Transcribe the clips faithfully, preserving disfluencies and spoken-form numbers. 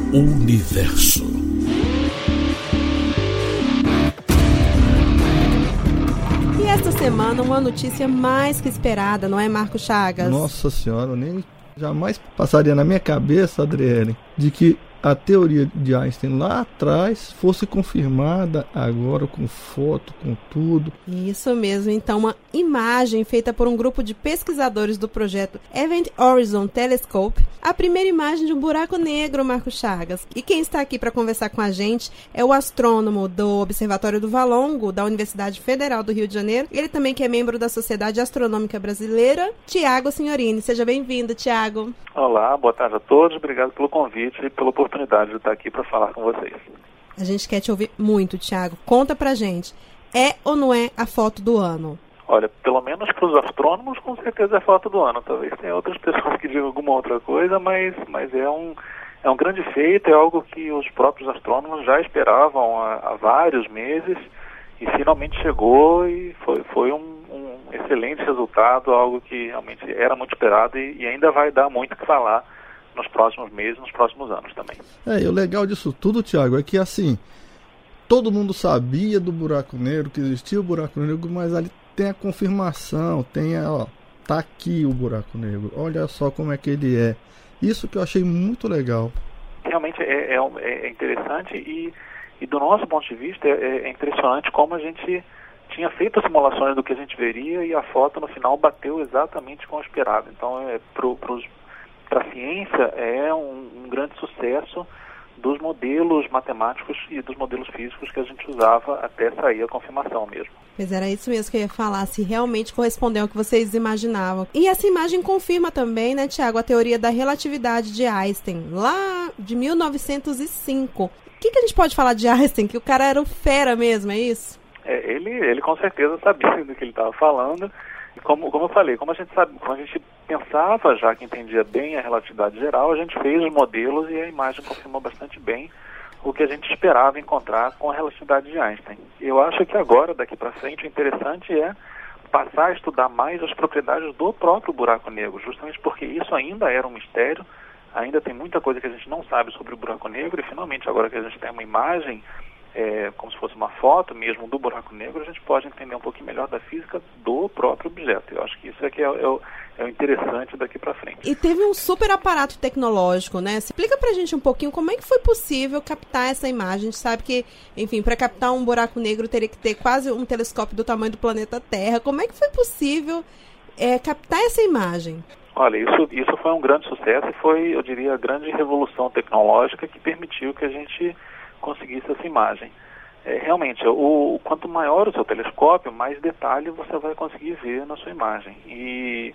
Universo. E esta semana uma notícia mais que esperada, não é, Marco Chagas? Nossa senhora, eu nem jamais passaria na minha cabeça, Adriele, de que a teoria de Einstein lá atrás fosse confirmada agora com foto, com tudo. Isso mesmo, então uma imagem feita por um grupo de pesquisadores do projeto Event Horizon Telescope, a primeira imagem de um buraco negro, Marco Chagas. E quem está aqui para conversar com a gente é o astrônomo do Observatório do Valongo, da Universidade Federal do Rio de Janeiro, ele também que é membro da Sociedade Astronômica Brasileira, Tiago Signorini. Seja bem-vindo, Tiago. Olá, boa tarde a todos, obrigado pelo convite e pela oportunidade de estar aqui para falar com vocês. A gente quer te ouvir muito, Tiago. Conta pra gente, é ou não é a foto do ano? Olha, pelo menos para os astrônomos, com certeza é a foto do ano. Talvez tenha outras pessoas que digam alguma outra coisa, mas, mas é, um, é um grande feito, é algo que os próprios astrônomos já esperavam há, há vários meses e finalmente chegou e foi, foi um, um excelente resultado, algo que realmente era muito esperado e, e ainda vai dar muito o que falar nos próximos meses, nos próximos anos também. É, e o legal disso tudo, Tiago, é que assim, todo mundo sabia do buraco negro, que existia o buraco negro, mas ali tem a confirmação, tem a, ó, tá aqui o buraco negro, olha só como é que ele é. Isso que eu achei muito legal. Realmente é, é, é interessante e, e do nosso ponto de vista é, é impressionante como a gente tinha feito simulações do que a gente veria e a foto no final bateu exatamente com o esperado. Então, é, para a ciência é um, um grande sucesso dos modelos matemáticos e dos modelos físicos que a gente usava até sair a confirmação mesmo. Pois era isso mesmo que eu ia falar, se realmente correspondeu ao que vocês imaginavam. E essa imagem confirma também, né, Tiago, a teoria da relatividade de Einstein, lá de mil novecentos e cinco. O que, que a gente pode falar de Einstein? Que o cara era um fera mesmo, é isso? É, ele, ele com certeza sabia do que ele estava falando. E como, como eu falei, como a gente sabe, como a gente pensava já que entendia bem a relatividade geral, a gente fez os modelos e a imagem confirmou bastante bem o que a gente esperava encontrar com a relatividade de Einstein. Eu acho que agora, daqui para frente, o interessante é passar a estudar mais as propriedades do próprio buraco negro, justamente porque isso ainda era um mistério, ainda tem muita coisa que a gente não sabe sobre o buraco negro, e finalmente agora que a gente tem uma imagem, é, como se fosse uma foto mesmo do buraco negro, a gente pode entender um pouquinho melhor da física do próprio objeto. Eu acho que isso é que é, é, o, é o interessante daqui para frente. E teve um super aparato tecnológico, né? Explica pra gente um pouquinho como é que foi possível captar essa imagem. A gente sabe que, enfim, para captar um buraco negro teria que ter quase um telescópio do tamanho do planeta Terra. Como é que foi possível é, captar essa imagem? Olha, isso, isso foi um grande sucesso e foi, eu diria, a grande revolução tecnológica que permitiu que a gente conseguisse essa imagem. É, realmente, o, quanto maior o seu telescópio, mais detalhe você vai conseguir ver na sua imagem. E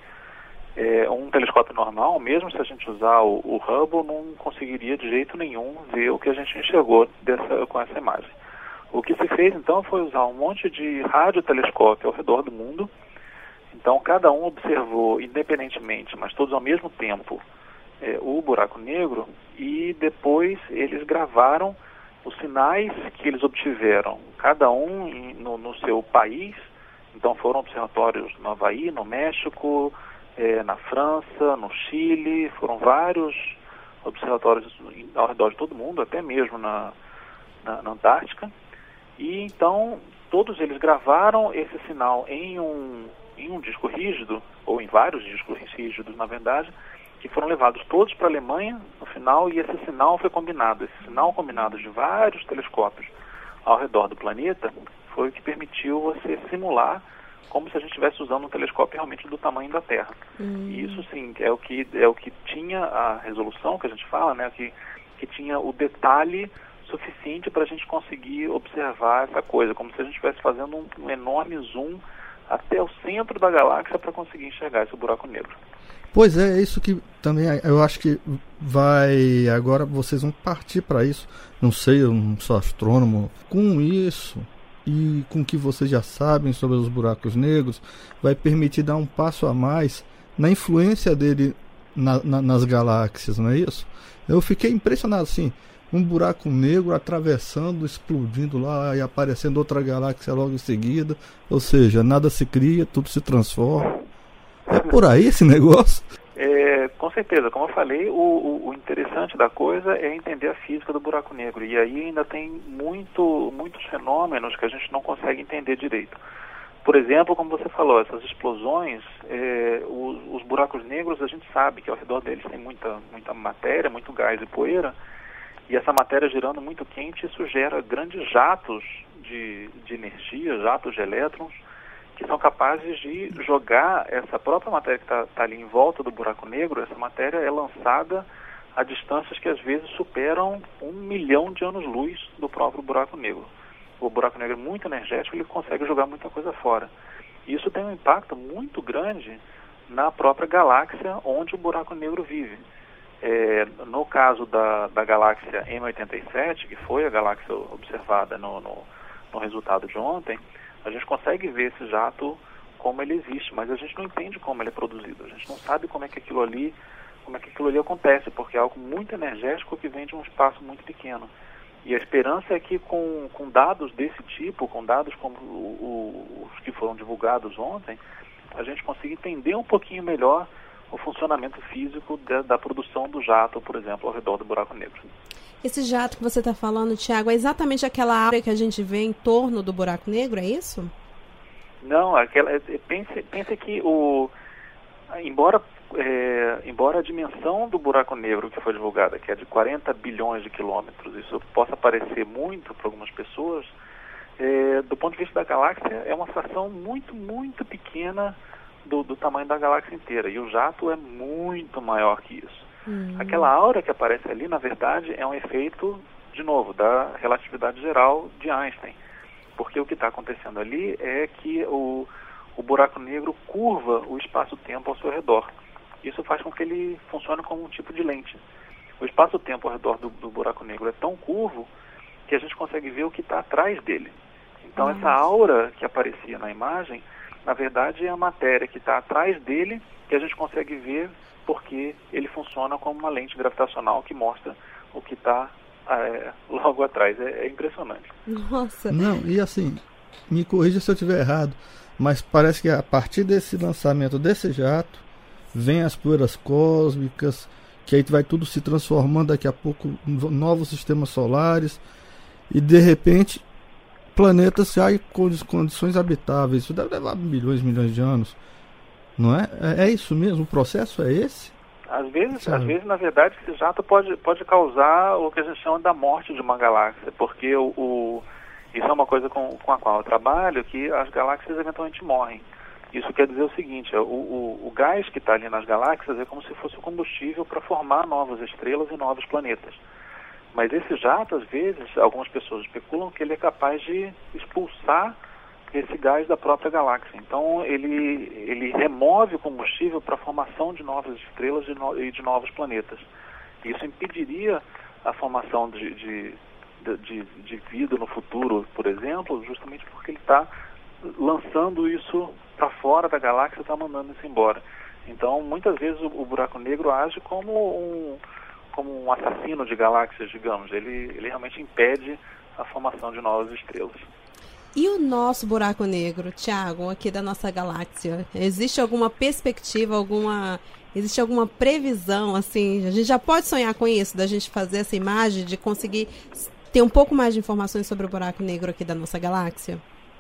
é, um telescópio normal, mesmo se a gente usar o, o Hubble, não conseguiria de jeito nenhum ver o que a gente enxergou dessa, com essa imagem. O que se fez, então, foi usar um monte de radiotelescópio ao redor do mundo. Então, cada um observou independentemente, mas todos ao mesmo tempo, é, o buraco negro, e depois eles gravaram os sinais que eles obtiveram, cada um em, no, no seu país. Então foram observatórios no Havaí, no México, eh, na França, no Chile, foram vários observatórios ao redor de todo mundo, até mesmo na, na, na Antártica. E então todos eles gravaram esse sinal em um, em um disco rígido, ou em vários discos rígidos, na verdade, que foram levados todos para a Alemanha no final, e esse sinal foi combinado. Esse sinal combinado de vários telescópios ao redor do planeta foi o que permitiu você simular como se a gente estivesse usando um telescópio realmente do tamanho da Terra. Hum. E isso sim é o que é o que tinha a resolução que a gente fala, né, que que tinha o detalhe suficiente para a gente conseguir observar essa coisa, como se a gente estivesse fazendo um, um enorme zoom até o centro da galáxia para conseguir enxergar esse buraco negro. Pois é, é isso que também eu acho que vai... Agora vocês vão partir para isso. Não sei, eu não sou astrônomo. Com isso e com o que vocês já sabem sobre os buracos negros, vai permitir dar um passo a mais na influência dele na, na, nas galáxias, não é isso? Eu fiquei impressionado, assim, um buraco negro atravessando, explodindo lá e aparecendo outra galáxia logo em seguida. Ou seja, nada se cria, tudo se transforma. É por aí esse negócio? É, com certeza, como eu falei, o, o, o interessante da coisa é entender a física do buraco negro, e aí ainda tem muito, muitos fenômenos que a gente não consegue entender direito. Por exemplo, como você falou, essas explosões, é, os, os buracos negros, a gente sabe que ao redor deles tem muita, muita matéria, muito gás e poeira, e essa matéria girando muito quente, isso gera grandes jatos de, de energia, jatos de elétrons, que são capazes de jogar essa própria matéria que está tá ali em volta do buraco negro. Essa matéria é lançada a distâncias que às vezes superam um milhão de anos-luz do próprio buraco negro. O buraco negro é muito energético, ele consegue jogar muita coisa fora. E isso tem um impacto muito grande na própria galáxia onde o buraco negro vive. É, no caso da, da galáxia M oitenta e sete, que foi a galáxia observada no, no, no resultado de ontem, a gente consegue ver esse jato como ele existe, mas a gente não entende como ele é produzido. A gente não sabe como é que aquilo ali, como é que aquilo ali acontece, porque é algo muito energético que vem de um espaço muito pequeno. E a esperança é que com, com dados desse tipo, com dados como o, o, os que foram divulgados ontem, a gente consiga entender um pouquinho melhor o funcionamento físico da, da produção do jato, por exemplo, ao redor do buraco negro. Esse jato que você está falando, Tiago, é exatamente aquela área que a gente vê em torno do buraco negro, é isso? Não, aquela, pense, pense que o, embora, é, embora a dimensão do buraco negro que foi divulgada, que é de quarenta bilhões de quilômetros, isso possa parecer muito para algumas pessoas, é, do ponto de vista da galáxia, é uma fração muito, muito pequena do, do tamanho da galáxia inteira, e o jato é muito maior que isso. Hum. Aquela aura que aparece ali, na verdade, é um efeito, de novo, da relatividade geral de Einstein. Porque o que está acontecendo ali é que o, o buraco negro curva o espaço-tempo ao seu redor. Isso faz com que ele funcione como um tipo de lente. O espaço-tempo ao redor do, do buraco negro é tão curvo que a gente consegue ver o que está atrás dele. Então, Nossa. Essa aura que aparecia na imagem, na verdade, é a matéria que está atrás dele que a gente consegue ver porque ele funciona como uma lente gravitacional que mostra o que está é, logo atrás. É, é impressionante. Nossa! Não, e assim, me corrija se eu estiver errado, mas parece que a partir desse lançamento desse jato, vem as poeiras cósmicas, que aí vai tudo se transformando daqui a pouco em novos sistemas solares, e de repente, planetas já em condições habitáveis. Isso deve levar milhões e milhões de anos. Não é? É isso mesmo? O processo é esse? Às vezes, às vezes, na verdade, esse jato pode, pode causar o que a gente chama da morte de uma galáxia, porque o, o, isso é uma coisa com, com a qual eu trabalho, que as galáxias eventualmente morrem. Isso quer dizer o seguinte, o, o, o gás que está ali nas galáxias é como se fosse o combustível para formar novas estrelas e novos planetas. Mas esse jato, às vezes, algumas pessoas especulam que ele é capaz de expulsar esse gás da própria galáxia. Então, ele, ele remove o combustível para a formação de novas estrelas e, no, e de novos planetas. Isso impediria a formação de, de, de, de vida no futuro, por exemplo, justamente porque ele está lançando isso para fora da galáxia, está mandando isso embora. Então, muitas vezes o, o buraco negro age como um, como um assassino de galáxias, digamos. Ele, ele realmente impede a formação de novas estrelas. E o nosso buraco negro, Tiago, aqui da nossa galáxia? Existe alguma perspectiva, alguma, existe alguma previsão, assim, a gente já pode sonhar com isso, da gente fazer essa imagem, de conseguir ter um pouco mais de informações sobre o buraco negro aqui da nossa galáxia?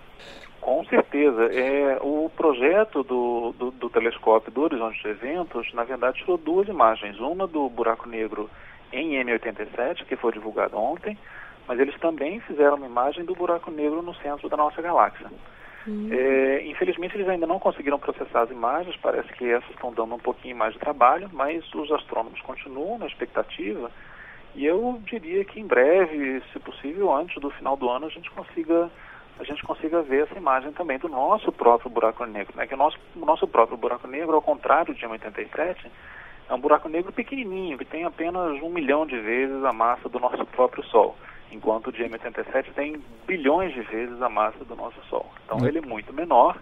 Com certeza. É, o projeto do, do, do telescópio do Horizonte de Eventos, na verdade, tirou duas imagens. Uma do buraco negro em M oitenta e sete, que foi divulgado ontem, mas eles também fizeram uma imagem do buraco negro no centro da nossa galáxia. Hum. É, infelizmente, eles ainda não conseguiram processar as imagens, parece que essas estão dando um pouquinho mais de trabalho, mas os astrônomos continuam na expectativa, e eu diria que em breve, se possível, antes do final do ano, a gente consiga, a gente consiga ver essa imagem também do nosso próprio buraco negro, né? Que o nosso, o nosso próprio buraco negro, ao contrário de M oitenta e sete, é um buraco negro pequenininho, que tem apenas um milhão de vezes a massa do nosso próprio Sol, enquanto o de M oitenta e sete tem bilhões de vezes a massa do nosso Sol. Então hum. ele é muito menor,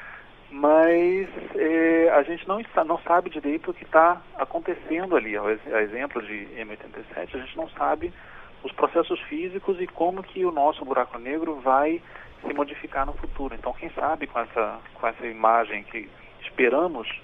mas é, a gente não, está, não sabe direito o que está acontecendo ali. A exemplo de M oitenta e sete, a gente não sabe os processos físicos e como que o nosso buraco negro vai se modificar no futuro. Então, quem sabe com essa, com essa imagem que esperamos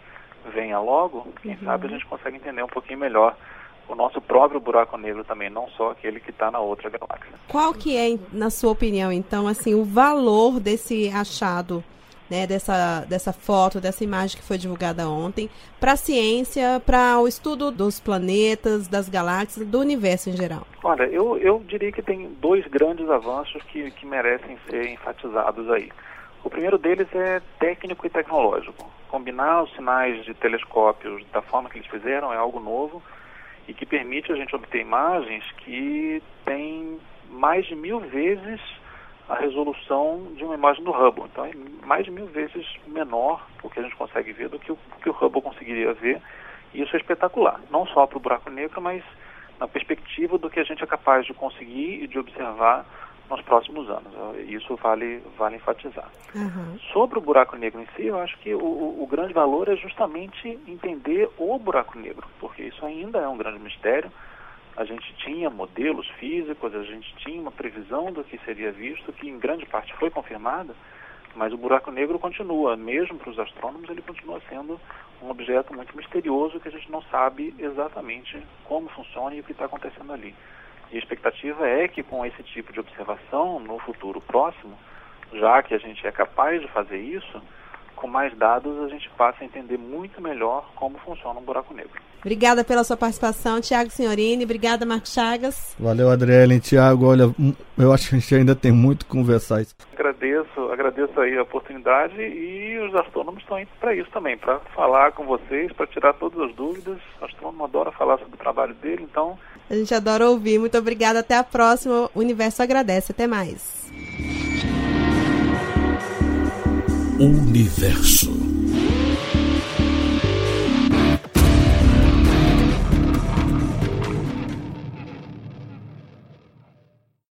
venha logo, quem uhum. sabe a gente consegue entender um pouquinho melhor o nosso próprio buraco negro também, não só aquele que está na outra galáxia. Qual que é, na sua opinião, então, assim, o valor desse achado, né, dessa, dessa foto, dessa imagem que foi divulgada ontem, para a ciência, para o estudo dos planetas, das galáxias, do universo em geral? Olha, eu, eu diria que tem dois grandes avanços que, que merecem ser enfatizados aí. O primeiro deles é técnico e tecnológico. Combinar os sinais de telescópios da forma que eles fizeram é algo novo e que permite a gente obter imagens que têm mais de mil vezes a resolução de uma imagem do Hubble. Então é mais de mil vezes menor o que a gente consegue ver do que o que o Hubble conseguiria ver. E isso é espetacular, não só para o buraco negro, mas na perspectiva do que a gente é capaz de conseguir e de observar nos próximos anos. Isso vale, vale enfatizar. Uhum. Sobre o buraco negro em si, eu acho que o, o grande valor é justamente entender o buraco negro, porque isso ainda é um grande mistério. A gente tinha modelos físicos, a gente tinha uma previsão do que seria visto, que em grande parte foi confirmada, mas o buraco negro continua, mesmo para os astrônomos, ele continua sendo um objeto muito misterioso que a gente não sabe exatamente como funciona e o que está acontecendo ali. E a expectativa é que com esse tipo de observação, no futuro próximo, já que a gente é capaz de fazer isso, com mais dados a gente passa a entender muito melhor como funciona um buraco negro. Obrigada pela sua participação, Tiago Signorini. Obrigada, Marcos Chagas. Valeu, Adriele. Tiago, olha, eu acho que a gente ainda tem muito que conversar. Agradeço, agradeço aí a oportunidade e os astrônomos estão indo para isso também, para falar com vocês, para tirar todas as dúvidas. O astrônomo adora falar sobre o trabalho dele, então... A gente adora ouvir. Muito obrigada. Até a próxima. O Universo agradece. Até mais. Universo.